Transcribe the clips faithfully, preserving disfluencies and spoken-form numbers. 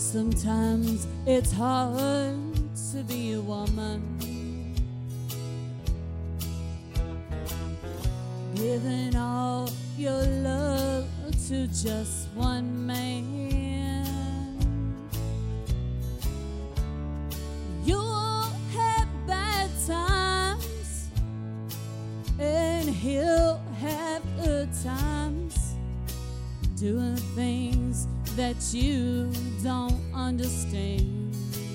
Sometimes it's hard to be a woman, giving all your love to just one man. You'll have bad times and he'll have good times, doing things that you don't understand.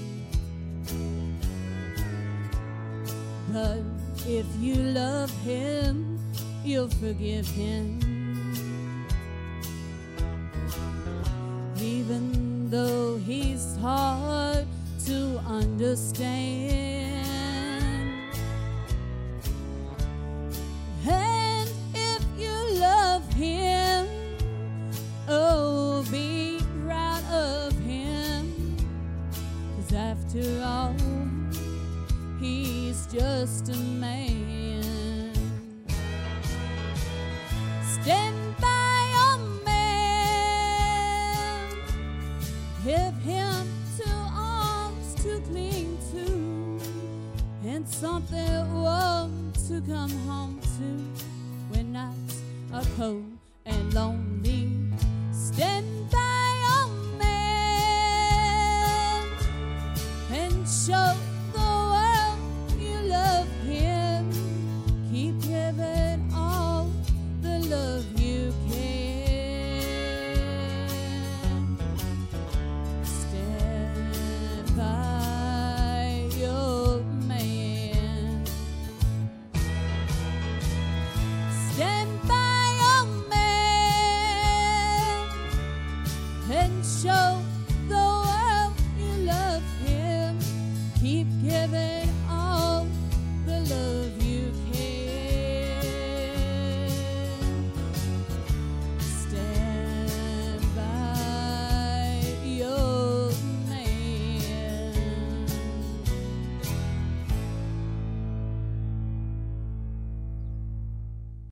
But if you love him, you'll forgive him, even though he's hard to understand. And if you love him, oh, be proud of him, 'cause after all, he's just a man. Stand by your man, give him two arms to cling to, and something warm to come home to when nights are cold and lonely. Stand by your man and show the world you love him. Keep giving all the love you can. Stand by your man. Stand by your man and show